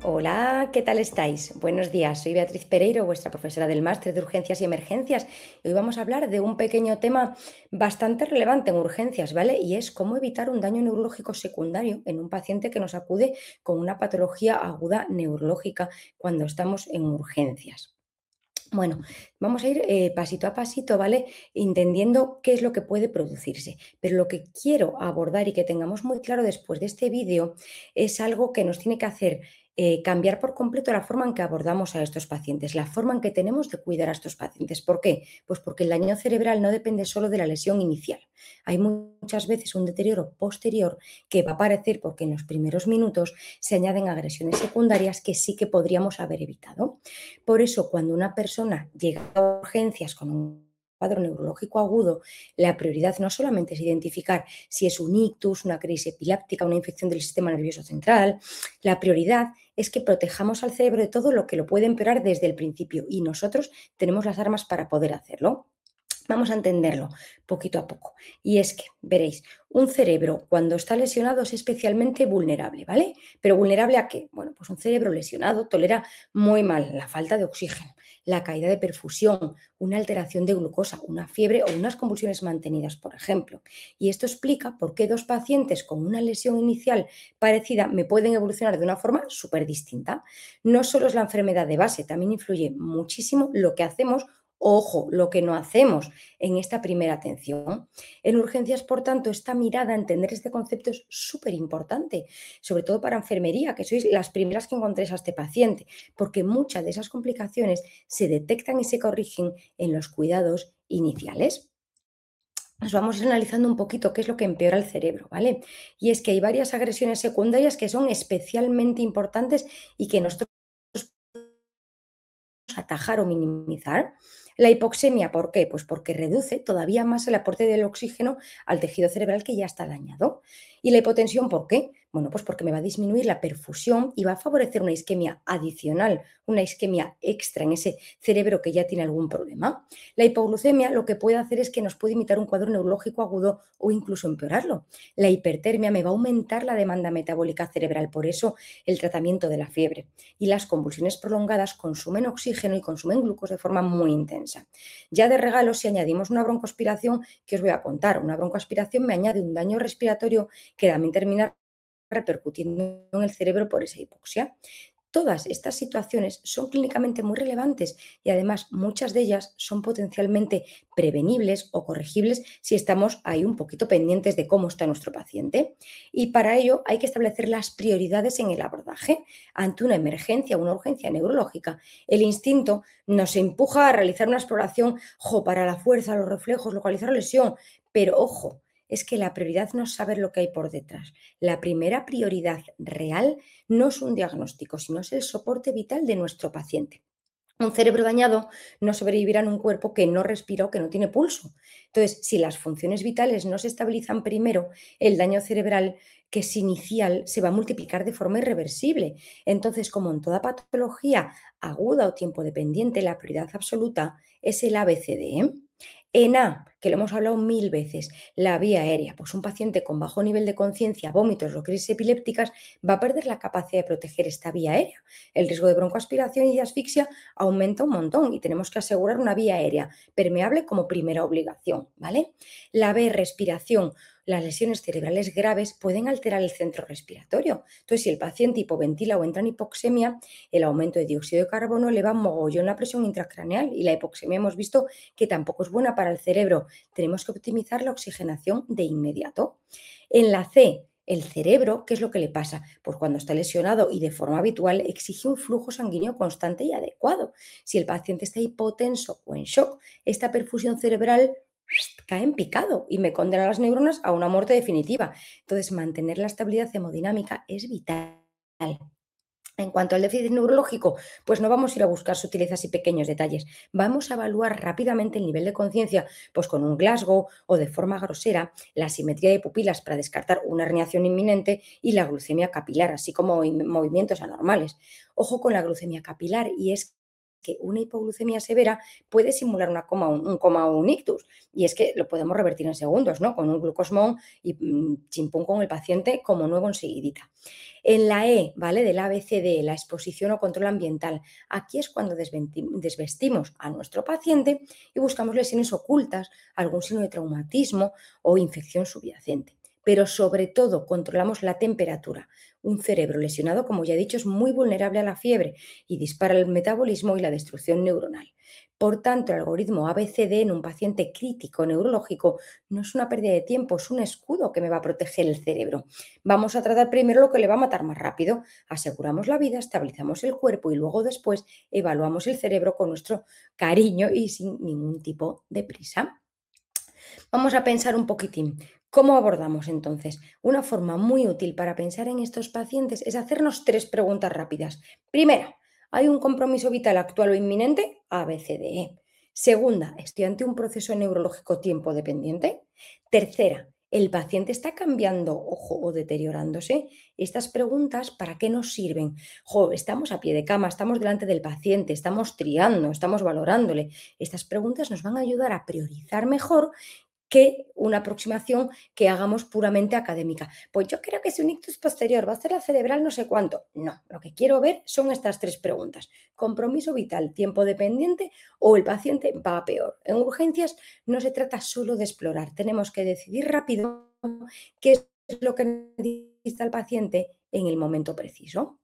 Hola, ¿qué tal estáis? Buenos días, soy Beatriz Pereiro, vuestra profesora del Máster de Urgencias y Emergencias. Y hoy vamos a hablar de un pequeño tema bastante relevante en urgencias, ¿vale? Y es cómo evitar un daño neurológico secundario en un paciente que nos acude con una patología aguda neurológica cuando estamos en urgencias. Bueno, vamos a ir pasito a pasito, ¿vale? Entendiendo qué es lo que puede producirse. Pero lo que quiero abordar y que tengamos muy claro después de este vídeo es algo que nos tiene que hacer cambiar por completo la forma en que abordamos a estos pacientes, la forma en que tenemos de cuidar a estos pacientes. ¿Por qué? Pues porque el daño cerebral no depende solo de la lesión inicial. Hay muchas veces un deterioro posterior que va a aparecer porque en los primeros minutos se añaden agresiones secundarias que sí que podríamos haber evitado. Por eso, cuando una persona llega a urgencias con un cuadro neurológico agudo, la prioridad no solamente es identificar si es un ictus, una crisis epiléptica, una infección del sistema nervioso central, la prioridad es que protejamos al cerebro de todo lo que lo puede empeorar desde el principio y nosotros tenemos las armas para poder hacerlo. Vamos a entenderlo poquito a poco. Y es que, veréis, un cerebro cuando está lesionado es especialmente vulnerable, ¿vale? ¿Pero vulnerable a qué? Bueno, pues un cerebro lesionado tolera muy mal la falta de oxígeno, la caída de perfusión, una alteración de glucosa, una fiebre o unas convulsiones mantenidas, por ejemplo. Y esto explica por qué dos pacientes con una lesión inicial parecida me pueden evolucionar de una forma súper distinta. No solo es la enfermedad de base, también influye muchísimo lo que hacemos. Ojo, lo que no hacemos en esta primera atención. En urgencias, por tanto, esta mirada, entender este concepto es súper importante, sobre todo para enfermería, que sois las primeras que encontréis a este paciente, porque muchas de esas complicaciones se detectan y se corrigen en los cuidados iniciales. Nos vamos a ir analizando un poquito qué es lo que empeora el cerebro, ¿vale? Y es que hay varias agresiones secundarias que son especialmente importantes y que nosotros atajar o minimizar. La hipoxemia, ¿por qué? Pues porque reduce todavía más el aporte del oxígeno al tejido cerebral que ya está dañado. ¿Y la hipotensión, por qué? Bueno, pues porque me va a disminuir la perfusión y va a favorecer una isquemia adicional, una isquemia extra en ese cerebro que ya tiene algún problema. La hipoglucemia lo que puede hacer es que nos puede imitar un cuadro neurológico agudo o incluso empeorarlo. La hipertermia me va a aumentar la demanda metabólica cerebral, por eso el tratamiento de la fiebre. Y las convulsiones prolongadas consumen oxígeno y consumen glucosa de forma muy intensa. Ya de regalo, si añadimos una broncoaspiración, que os voy a contar, una broncoaspiración me añade un daño respiratorio que también termina repercutiendo en el cerebro por esa hipoxia. Todas estas situaciones son clínicamente muy relevantes y además muchas de ellas son potencialmente prevenibles o corregibles si estamos ahí un poquito pendientes de cómo está nuestro paciente. Y para ello hay que establecer las prioridades en el abordaje. Ante una emergencia o una urgencia neurológica, el instinto nos empuja a realizar una exploración para la fuerza, los reflejos, localizar la lesión. Pero ojo, es que la prioridad no es saber lo que hay por detrás. La primera prioridad real no es un diagnóstico, sino es el soporte vital de nuestro paciente. Un cerebro dañado no sobrevivirá en un cuerpo que no respira o que no tiene pulso. Entonces, si las funciones vitales no se estabilizan primero, el daño cerebral que es inicial se va a multiplicar de forma irreversible. Entonces, como en toda patología aguda o tiempo dependiente, la prioridad absoluta es el ABCD. En A, que lo hemos hablado mil veces, la vía aérea. Pues un paciente con bajo nivel de conciencia, vómitos o crisis epilépticas va a perder la capacidad de proteger esta vía aérea. El riesgo de broncoaspiración y de asfixia aumenta un montón y tenemos que asegurar una vía aérea permeable como primera obligación, ¿vale? La B, respiración. Las lesiones cerebrales graves pueden alterar el centro respiratorio. Entonces, si el paciente hipoventila o entra en hipoxemia, el aumento de dióxido de carbono eleva mogollón la presión intracraneal y la hipoxemia hemos visto que tampoco es buena para el cerebro. Tenemos que optimizar la oxigenación de inmediato. En la C, el cerebro, ¿qué es lo que le pasa? Pues cuando está lesionado y de forma habitual exige un flujo sanguíneo constante y adecuado. Si el paciente está hipotenso o en shock, esta perfusión cerebral cae en picado y me condena a las neuronas a una muerte definitiva. Entonces, mantener la estabilidad hemodinámica es vital. En cuanto al déficit neurológico, pues no vamos a ir a buscar sutilezas y pequeños detalles. Vamos a evaluar rápidamente el nivel de conciencia, pues con un Glasgow o de forma grosera, la simetría de pupilas para descartar una herniación inminente y la glucemia capilar, así como movimientos anormales. Ojo con la glucemia capilar, y es que una hipoglucemia severa puede simular una coma, un coma o un ictus. Y es que lo podemos revertir en segundos, ¿no? Con un glucosmón y chimpún con el paciente como nuevo enseguidita. En la E, ¿vale? Del ABCD, la exposición o control ambiental. Aquí es cuando desvestimos a nuestro paciente y buscamos lesiones ocultas, algún signo de traumatismo o infección subyacente. Pero sobre todo controlamos la temperatura. Un cerebro lesionado, como ya he dicho, es muy vulnerable a la fiebre y dispara el metabolismo y la destrucción neuronal. Por tanto, el algoritmo ABCD en un paciente crítico neurológico no es una pérdida de tiempo, es un escudo que me va a proteger el cerebro. Vamos a tratar primero lo que le va a matar más rápido. Aseguramos la vida, estabilizamos el cuerpo y luego después evaluamos el cerebro con nuestro cariño y sin ningún tipo de prisa. Vamos a pensar un poquitín. ¿Cómo abordamos entonces? Una forma muy útil para pensar en estos pacientes es hacernos 3 preguntas rápidas. Primera, ¿hay un compromiso vital actual o inminente? A, B, C, D, E. Segunda, ¿estoy ante un proceso neurológico tiempo dependiente? Tercera, ¿el paciente está cambiando, ojo, o deteriorándose? Estas preguntas, ¿para qué nos sirven? Estamos a pie de cama, estamos delante del paciente, estamos triando, estamos valorándole. Estas preguntas nos van a ayudar a priorizar mejor que una aproximación que hagamos puramente académica. Pues yo creo que si un ictus posterior va a ser la cerebral no sé cuánto. No, lo que quiero ver son estas 3 preguntas. Compromiso vital, tiempo dependiente o el paciente va a peor. En urgencias no se trata solo de explorar, tenemos que decidir rápido qué es lo que necesita el paciente en el momento preciso.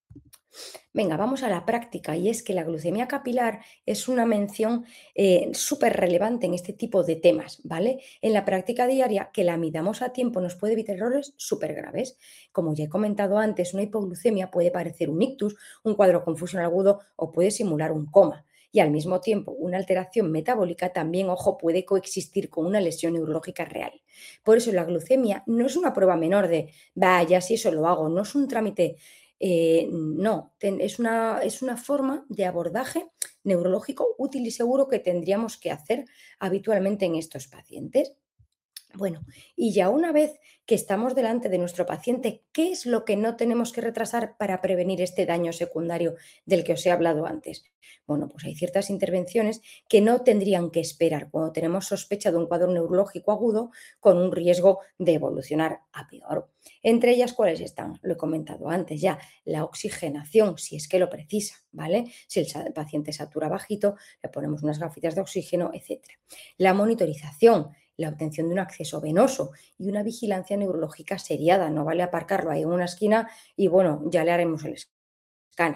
Venga, vamos a la práctica y es que la glucemia capilar es una mención súper relevante en este tipo de temas, ¿vale? En la práctica diaria, que la midamos a tiempo nos puede evitar errores súper graves. Como ya he comentado antes, una hipoglucemia puede parecer un ictus, un cuadro confusional agudo o puede simular un coma. Y al mismo tiempo, una alteración metabólica también, ojo, puede coexistir con una lesión neurológica real. Por eso la glucemia no es una prueba menor de, vaya, si eso lo hago, no es un trámite no, es una forma de abordaje neurológico útil y seguro que tendríamos que hacer habitualmente en estos pacientes. Bueno, y ya una vez que estamos delante de nuestro paciente, ¿qué es lo que no tenemos que retrasar para prevenir este daño secundario del que os he hablado antes? Bueno, pues hay ciertas intervenciones que no tendrían que esperar cuando tenemos sospecha de un cuadro neurológico agudo con un riesgo de evolucionar a peor. Entre ellas, ¿cuáles están? Lo he comentado antes ya, la oxigenación, si es que lo precisa, ¿vale? Si el paciente satura bajito, le ponemos unas gafitas de oxígeno, etcétera. La monitorización, la obtención de un acceso venoso y una vigilancia neurológica seriada. No vale aparcarlo ahí en una esquina y bueno, ya le haremos el escáner.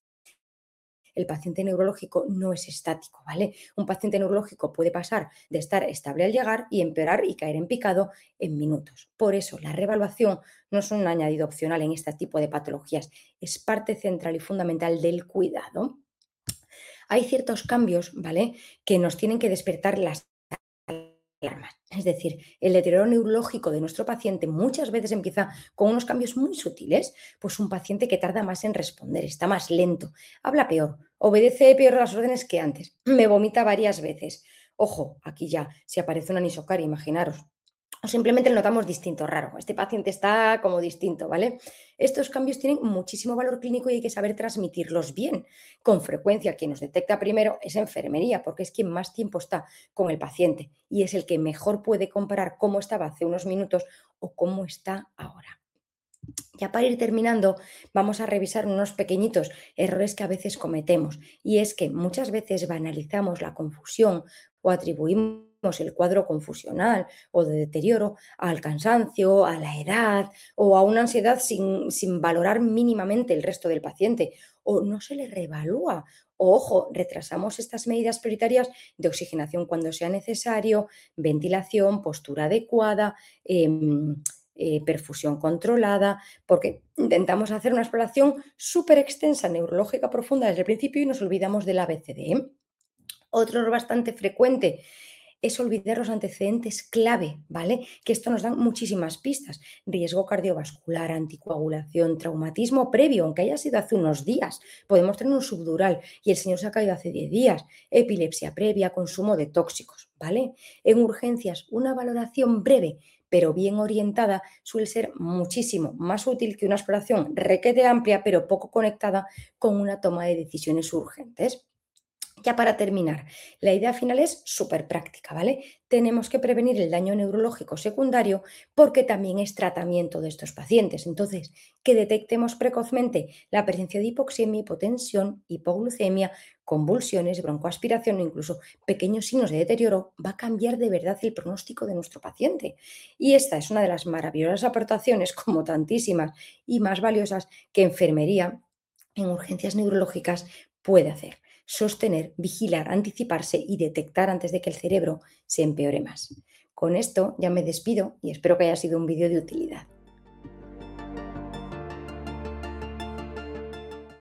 El paciente neurológico no es estático, ¿vale? Un paciente neurológico puede pasar de estar estable al llegar y empeorar y caer en picado en minutos. Por eso, la reevaluación no es un añadido opcional en este tipo de patologías, es parte central y fundamental del cuidado. Hay ciertos cambios, ¿vale?, que nos tienen que despertar las alarmas. Es decir, el deterioro neurológico de nuestro paciente muchas veces empieza con unos cambios muy sutiles, pues un paciente que tarda más en responder, está más lento, habla peor, obedece peor las órdenes que antes, me vomita varias veces. Ojo, aquí ya, si aparece una anisocaria, imaginaros. O simplemente lo notamos distinto, raro. Este paciente está como distinto, ¿vale? Estos cambios tienen muchísimo valor clínico y hay que saber transmitirlos bien. Con frecuencia, quien nos detecta primero es enfermería, porque es quien más tiempo está con el paciente y es el que mejor puede comparar cómo estaba hace unos minutos o cómo está ahora. Ya para ir terminando, vamos a revisar unos pequeñitos errores que a veces cometemos y es que muchas veces banalizamos la confusión o atribuimos el cuadro confusional o de deterioro al cansancio, a la edad o a una ansiedad sin valorar mínimamente el resto del paciente o no se le reevalúa. O, ojo, retrasamos estas medidas prioritarias de oxigenación cuando sea necesario, ventilación, postura adecuada, perfusión controlada, porque intentamos hacer una exploración súper extensa, neurológica profunda desde el principio y nos olvidamos del ABCD. Otro error bastante frecuente es olvidar los antecedentes clave, ¿vale? Que esto nos da muchísimas pistas. Riesgo cardiovascular, anticoagulación, traumatismo previo, aunque haya sido hace unos días. Podemos tener un subdural y el señor se ha caído hace 10 días. Epilepsia previa, consumo de tóxicos, ¿vale? En urgencias, una valoración breve pero bien orientada suele ser muchísimo más útil que una exploración requete amplia pero poco conectada con una toma de decisiones urgentes. Ya para terminar, la idea final es súper práctica, ¿vale? Tenemos que prevenir el daño neurológico secundario porque también es tratamiento de estos pacientes. Entonces, que detectemos precozmente la presencia de hipoxemia, hipotensión, hipoglucemia, convulsiones, broncoaspiración o incluso pequeños signos de deterioro va a cambiar de verdad el pronóstico de nuestro paciente. Y esta es una de las maravillosas aportaciones, como tantísimas y más valiosas, que enfermería en urgencias neurológicas puede hacer: sostener, vigilar, anticiparse y detectar antes de que el cerebro se empeore más. Con esto ya me despido y espero que haya sido un vídeo de utilidad.